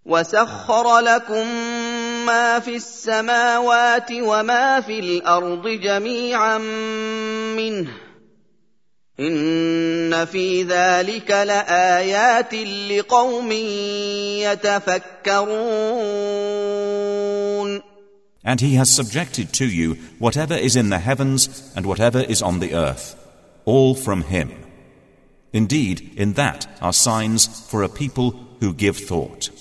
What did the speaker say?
وسخر لكم ما في السماوات وما في الأرض جميعا منه إن في ذلك لآيات لقوم يتفكرون. And he has subjected to you whatever is in the heavens and whatever is on the earth, all from him. Indeed, in that are signs for a people who give thought.